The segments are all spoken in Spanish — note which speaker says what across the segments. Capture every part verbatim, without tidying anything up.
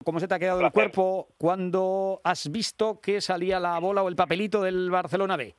Speaker 1: ¿Cómo se te ha quedado el cuerpo cuando has visto que salía la bola o el papelito del Barcelona B?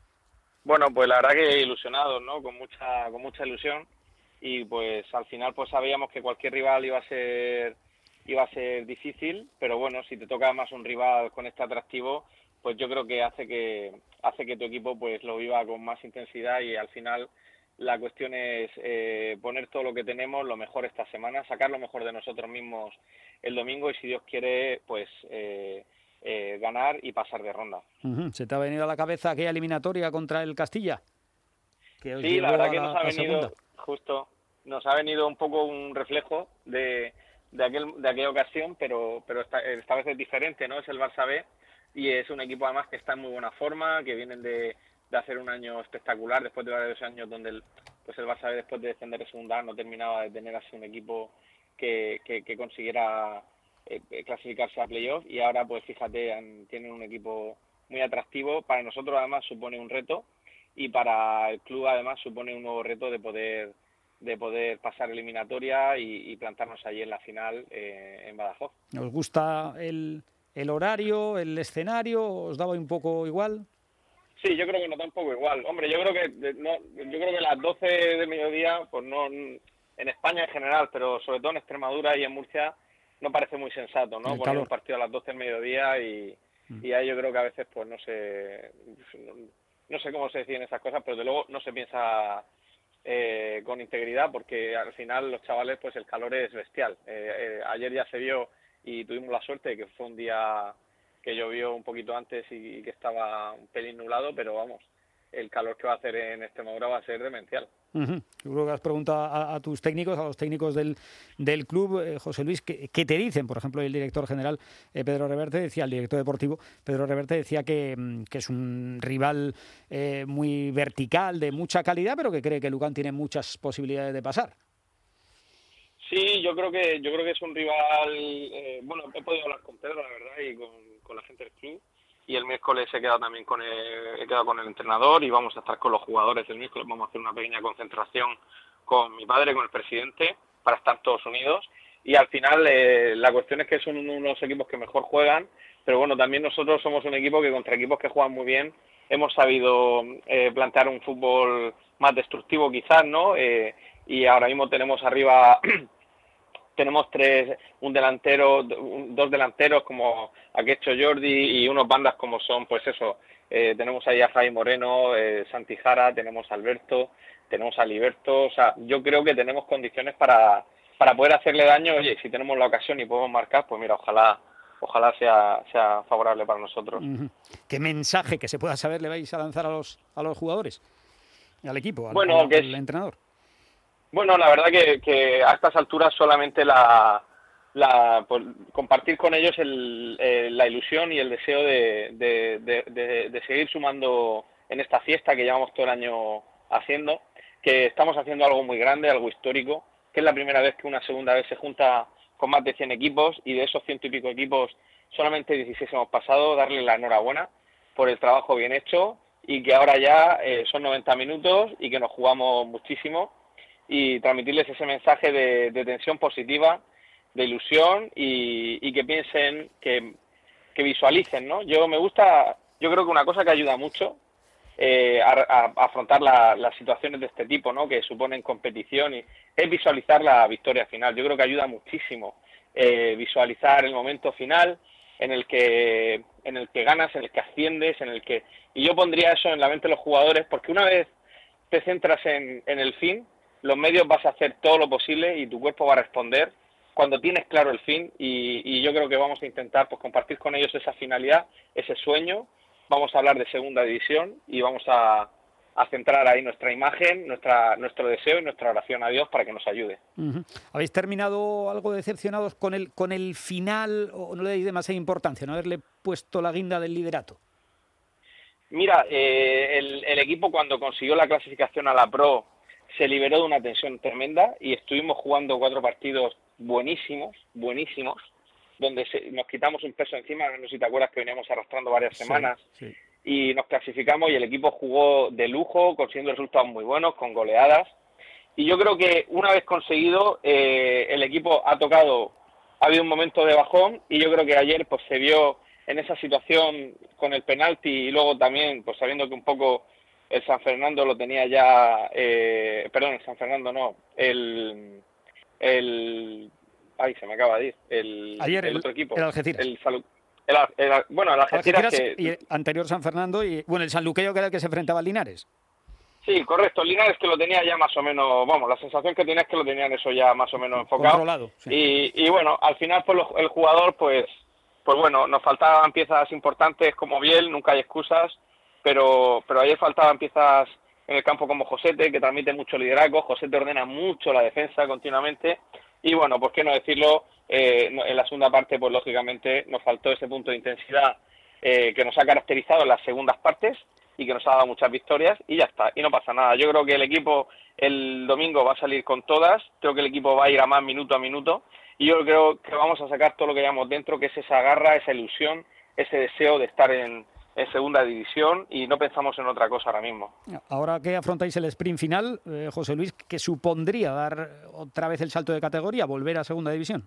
Speaker 2: Bueno, pues la verdad que ilusionados, ¿no? Con mucha, con mucha ilusión, y pues al final pues sabíamos que cualquier rival iba a ser iba a ser difícil, pero bueno, si te toca más un rival con este atractivo, pues yo creo que hace que hace que tu equipo pues lo viva con más intensidad, y al final la cuestión es eh, poner todo lo que tenemos, lo mejor esta semana, sacar lo mejor de nosotros mismos el domingo, y si Dios quiere, pues eh, eh, ganar y pasar de ronda.
Speaker 1: Uh-huh. ¿Se te ha venido a la cabeza aquella eliminatoria contra el Castilla? Que os
Speaker 2: sí, la verdad que
Speaker 1: la,
Speaker 2: nos ha venido,
Speaker 1: segunda.
Speaker 2: justo, nos ha venido un poco un reflejo de, de, aquel, de aquella ocasión, pero, pero esta, esta vez es diferente, ¿no? Es el Barça B, y es un equipo además que está en muy buena forma, que vienen de, de hacer un año espectacular, después de varios años donde el, pues el Barça B, después de descender de segunda, no terminaba de tener así un equipo que, que, que consiguiera eh, clasificarse a playoff, y ahora pues fíjate, han, tienen un equipo muy atractivo. Para nosotros además supone un reto, y para el club además supone un nuevo reto de poder de poder pasar eliminatoria y, y plantarnos allí en la final eh, en Badajoz.
Speaker 1: ¿Os gusta el, el horario, el escenario? ¿Os daba un poco igual?
Speaker 2: Sí, yo creo que nos da un poco igual. Hombre, yo creo que no, yo creo que las doce del mediodía, pues no, en España en general, pero sobre todo en Extremadura y en Murcia, no parece muy sensato, ¿no? Poner un partido a las doce del mediodía, y, mm. y ahí yo creo que a veces pues no sé, no, no sé cómo se deciden esas cosas, pero de luego no se piensa eh, con integridad, porque al final los chavales, pues el calor es bestial. Eh, eh, ayer ya se vio, y tuvimos la suerte de que fue un día que llovió un poquito antes y, y que estaba un pelín nublado, pero vamos, el calor que va a hacer en Extremadura va a ser demencial.
Speaker 1: Uh-huh. Yo creo que has preguntado a, a tus técnicos, a los técnicos del, del club, eh, José Luis, ¿qué, ¿qué te dicen? Por ejemplo, el director general, eh, Pedro Reverte, decía, el director deportivo, Pedro Reverte decía que, que es un rival eh, muy vertical, de mucha calidad, pero que cree que Lugan tiene muchas posibilidades de pasar.
Speaker 2: Sí, yo creo que yo creo que es un rival, eh, bueno, he podido hablar con Pedro, la verdad, y con, con la gente del club, y el miércoles he quedado también con el, he quedado con el entrenador, y vamos a estar con los jugadores el miércoles. Vamos a hacer una pequeña concentración con mi padre, con el presidente, para estar todos unidos, y al final eh, la cuestión es que son uno de los equipos que mejor juegan, pero bueno, también nosotros somos un equipo que contra equipos que juegan muy bien hemos sabido eh, plantear un fútbol más destructivo quizás, ¿no? Eh, y ahora mismo tenemos arriba tenemos tres, un delantero, dos delanteros como Akecho Jordi, y unos bandas como son, pues eso, eh, tenemos ahí a Jaime Moreno, eh, Santi Jara, tenemos a Alberto, tenemos a Liberto. O sea, yo creo que tenemos condiciones para, para poder hacerle daño. Oye, si tenemos la ocasión y podemos marcar, pues mira, ojalá ojalá sea, sea favorable para nosotros.
Speaker 1: Uh-huh. ¿Qué mensaje que se pueda saber le vais a lanzar a los, a los jugadores, al equipo, al,
Speaker 2: bueno,
Speaker 1: al,
Speaker 2: que
Speaker 1: al
Speaker 2: es...
Speaker 1: entrenador?
Speaker 2: Bueno, la verdad que, que a estas alturas solamente la, la pues, compartir con ellos el, eh, la ilusión y el deseo de, de, de, de, de seguir sumando en esta fiesta que llevamos todo el año haciendo, que estamos haciendo algo muy grande, algo histórico, que es la primera vez que una segunda vez se junta con más de cien equipos, y de esos ciento y pico equipos solamente dieciséis hemos pasado. Darle la enhorabuena por el trabajo bien hecho, y que ahora ya eh, son noventa minutos y que nos jugamos muchísimo, y transmitirles ese mensaje de, de tensión positiva, de ilusión, y, y que piensen, que, que visualicen, ¿no? Yo me gusta, yo creo que una cosa que ayuda mucho eh, a, a, a afrontar la, las situaciones de este tipo, ¿no? Que suponen competición, y es visualizar la victoria final. Yo creo que ayuda muchísimo eh, visualizar el momento final en el que en el que ganas, en el que asciendes, en el que, y yo pondría eso en la mente de los jugadores, porque una vez te centras en, en el fin, los medios vas a hacer todo lo posible y tu cuerpo va a responder cuando tienes claro el fin, y, y yo creo que vamos a intentar pues compartir con ellos esa finalidad, ese sueño. Vamos a hablar de segunda división y vamos a, a centrar ahí nuestra imagen, nuestra nuestro deseo y nuestra oración a Dios para que nos ayude.
Speaker 1: Uh-huh. ¿Habéis terminado algo decepcionados con el con el final, o no le dais demasiada importancia, no haberle puesto la guinda del liderato?
Speaker 2: Mira, eh, el, el equipo cuando consiguió la clasificación a la Pro se liberó de una tensión tremenda, y estuvimos jugando cuatro partidos buenísimos, buenísimos, donde se, nos quitamos un peso encima. No sé si te acuerdas que veníamos arrastrando varias semanas, sí, sí. Y nos clasificamos, y el equipo jugó de lujo, consiguiendo resultados muy buenos, con goleadas. Y yo creo que una vez conseguido, eh, el equipo ha tocado ha habido un momento de bajón y yo creo que ayer pues se vio en esa situación con el penalti y luego también pues sabiendo que un poco el San Fernando lo tenía ya, eh, perdón, el San Fernando no, el, el, ay, se me acaba de ir, el,
Speaker 1: Ayer
Speaker 2: el
Speaker 1: el,
Speaker 2: otro equipo,
Speaker 1: el Algeciras.
Speaker 2: el, el, el, el bueno, el Algeciras,
Speaker 1: Algeciras
Speaker 2: que,
Speaker 1: y anterior San Fernando y, bueno, el Sanluqueño que era el que se enfrentaba al Linares.
Speaker 2: Sí, correcto. Linares que lo tenía ya más o menos, vamos, la sensación que tenía es que lo tenían eso ya más o menos enfocado.
Speaker 1: Controlado, sí.
Speaker 2: Y, y bueno, al final pues el jugador, pues, pues bueno, nos faltaban piezas importantes como Biel, nunca hay excusas, pero, pero ayer faltaban piezas en el campo como Josete, que transmite mucho liderazgo. Josete ordena mucho la defensa continuamente. Y bueno, pues qué no decirlo, eh, en la segunda parte, pues lógicamente nos faltó ese punto de intensidad eh, que nos ha caracterizado en las segundas partes y que nos ha dado muchas victorias y ya está, y no pasa nada. Yo creo que el equipo el domingo va a salir con todas, creo que el equipo va a ir a más minuto a minuto y yo creo que vamos a sacar todo lo que llevamos dentro, que es esa garra, esa ilusión, ese deseo de estar en, en segunda división y no pensamos en otra cosa ahora mismo.
Speaker 1: Ahora que afrontáis el sprint final, eh, José Luis, ¿qué supondría dar otra vez el salto de categoría, volver a segunda división?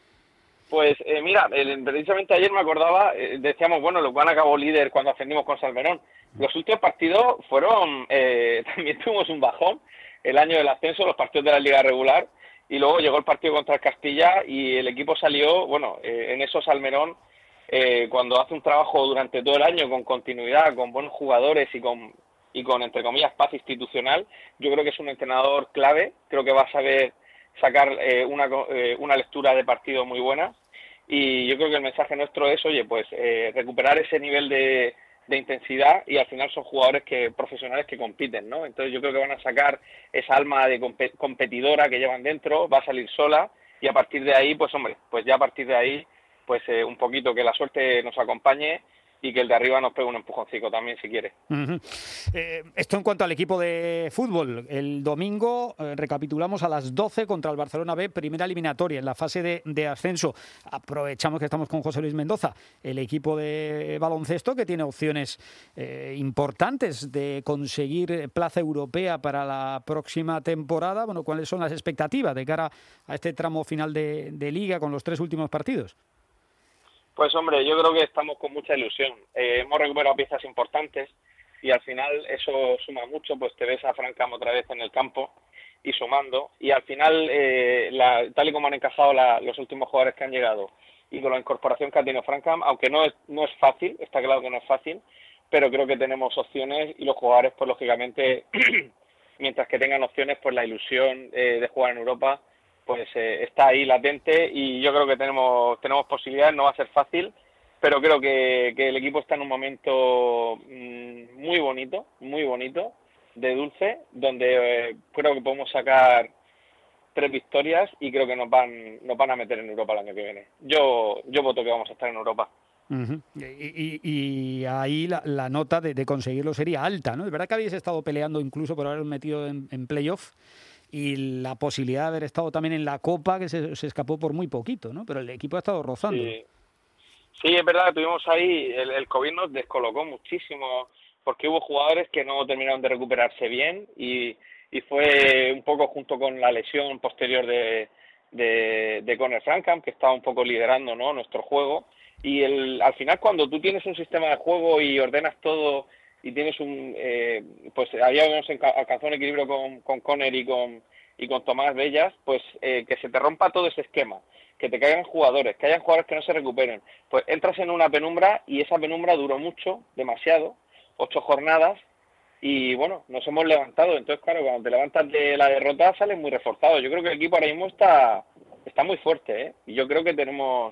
Speaker 2: Pues eh, mira, eh, precisamente ayer me acordaba, eh, decíamos, bueno, Lucan acabó líder cuando ascendimos con Salmerón. Los últimos partidos fueron, eh, también tuvimos un bajón, el año del ascenso, los partidos de la liga regular, y luego llegó el partido contra el Castilla y el equipo salió, bueno, eh, en eso Salmerón, eh, cuando hace un trabajo durante todo el año con continuidad, con buenos jugadores y con, y con, entre comillas, paz institucional, yo creo que es un entrenador clave, creo que va a saber sacar eh, una, eh, una lectura de partido muy buena y yo creo que el mensaje nuestro es, oye, pues eh, recuperar ese nivel de, de intensidad y al final son jugadores que profesionales que compiten, ¿no? Entonces yo creo que van a sacar esa alma de comp- competidora que llevan dentro, va a salir sola y a partir de ahí, pues hombre, pues ya a partir de ahí, pues eh, un poquito que la suerte nos acompañe y que el de arriba nos pegue un empujoncito también si quiere.
Speaker 1: Uh-huh. Eh, esto en cuanto al equipo de fútbol. El domingo eh, recapitulamos a las doce contra el Barcelona B, primera eliminatoria en la fase de, de ascenso. Aprovechamos que estamos con José Luis Mendoza, el equipo de baloncesto que tiene opciones eh, importantes de conseguir plaza europea para la próxima temporada. Bueno, ¿cuáles son las expectativas de cara a este tramo final de, de liga con los tres últimos partidos?
Speaker 2: Pues hombre, yo creo que estamos con mucha ilusión. Eh, hemos recuperado piezas importantes y al final eso suma mucho, pues te ves a Francam otra vez en el campo y sumando. Y al final, eh, la, tal y como han encajado la, los últimos jugadores que han llegado y con la incorporación que ha tenido Francam, aunque no es, no es fácil, está claro que no es fácil, pero creo que tenemos opciones y los jugadores, pues lógicamente, mientras que tengan opciones, pues la ilusión eh, de jugar en Europa pues eh, está ahí latente y yo creo que tenemos tenemos posibilidades, no va a ser fácil, pero creo que, que el equipo está en un momento mmm, muy bonito, muy bonito, de dulce, donde eh, creo que podemos sacar tres victorias y creo que nos van nos van a meter en Europa el año que viene. Yo yo voto que vamos a estar en Europa.
Speaker 1: Uh-huh. Y, y, y ahí la, la nota de, de conseguirlo sería alta, ¿no? Es verdad que habéis estado peleando incluso por haber metido en, en playoff y la posibilidad de haber estado también en la Copa, que se, se escapó por muy poquito, ¿no? Pero el equipo ha estado rozando.
Speaker 2: Sí, sí es verdad, tuvimos ahí, el, el COVID nos descolocó muchísimo, porque hubo jugadores que no terminaron de recuperarse bien y, y fue un poco junto con la lesión posterior de, de, de Conor Francam, que estaba un poco liderando, ¿no?, nuestro juego. Y el, al final cuando tú tienes un sistema de juego y ordenas todo y tienes un, eh, pues habíamos alcanzado un equilibrio con, con Conor y con, y con Tomás Bellas, pues eh, que se te rompa todo ese esquema, que te caigan jugadores, que hayan jugadores que no se recuperen, pues entras en una penumbra y esa penumbra duró mucho, demasiado, ocho jornadas y bueno, nos hemos levantado, entonces claro, cuando te levantas de la derrota sales muy reforzado. Yo creo que el equipo ahora mismo está, está muy fuerte, ¿eh? Y yo creo que tenemos,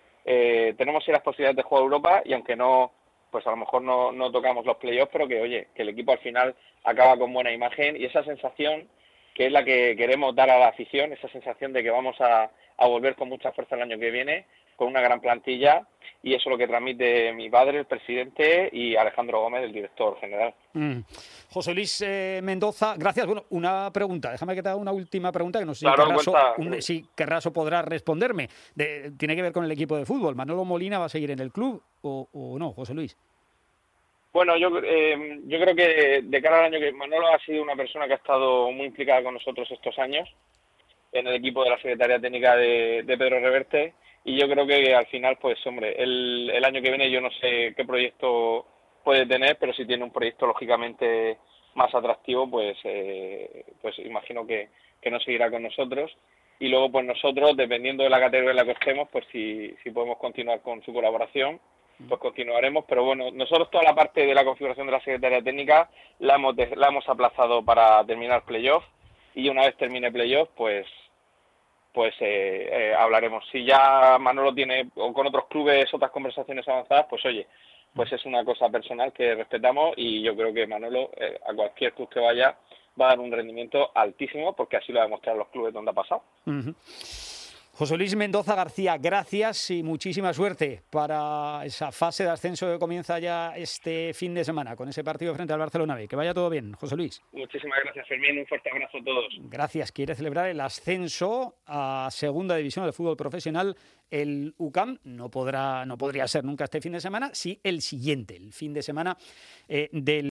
Speaker 2: eh, tenemos las posibilidades de jugar Europa y aunque no, pues a lo mejor no, no tocamos los playoffs, pero que oye, que el equipo al final acaba con buena imagen y esa sensación que es la que queremos dar a la afición, esa sensación de que vamos a, a volver con mucha fuerza el año que viene, con una gran plantilla, y eso es lo que transmite mi padre, el presidente, y Alejandro Gómez, el director general.
Speaker 1: Mm. José Luis eh, Mendoza, gracias. Bueno, una pregunta, déjame que te haga una última pregunta, que no sé si,
Speaker 2: claro,
Speaker 1: Carraso,
Speaker 2: cuenta...
Speaker 1: un, si Carraso podrá responderme. De, tiene que ver con el equipo de fútbol. ¿Manolo Molina va a seguir en el club o, o no, José Luis?
Speaker 2: Bueno, yo eh, yo creo que de cara al año que Manolo ha sido una persona que ha estado muy implicada con nosotros estos años en el equipo de la Secretaría Técnica de, de Pedro Reverte y yo creo que al final, pues hombre, el, el año que viene yo no sé qué proyecto puede tener, pero si tiene un proyecto lógicamente más atractivo, pues eh, pues imagino que, que no seguirá con nosotros. Y luego pues nosotros, dependiendo de la categoría en la que estemos, pues si, si podemos continuar con su colaboración, pues continuaremos. Pero bueno, nosotros toda la parte de la configuración de la Secretaría Técnica la hemos, de, la hemos aplazado para terminar playoff, y una vez termine playoff, pues pues eh, eh, hablaremos. Si ya Manolo tiene, o con otros clubes, otras conversaciones avanzadas, pues oye, pues es una cosa personal que respetamos, y yo creo que Manolo, eh, a cualquier club que vaya, va a dar un rendimiento altísimo, porque así lo ha demostrado los clubes donde ha pasado.
Speaker 1: Uh-huh. José Luis Mendoza García, gracias y muchísima suerte para esa fase de ascenso que comienza ya este fin de semana con ese partido frente al Barcelona B. Que vaya todo bien, José Luis.
Speaker 2: Muchísimas gracias, Fermín. Un fuerte abrazo a todos.
Speaker 1: Gracias. Quiere celebrar el ascenso a Segunda División del fútbol profesional. El U C A M no podrá, no podría ser nunca este fin de semana, sí el siguiente, el fin de semana eh, del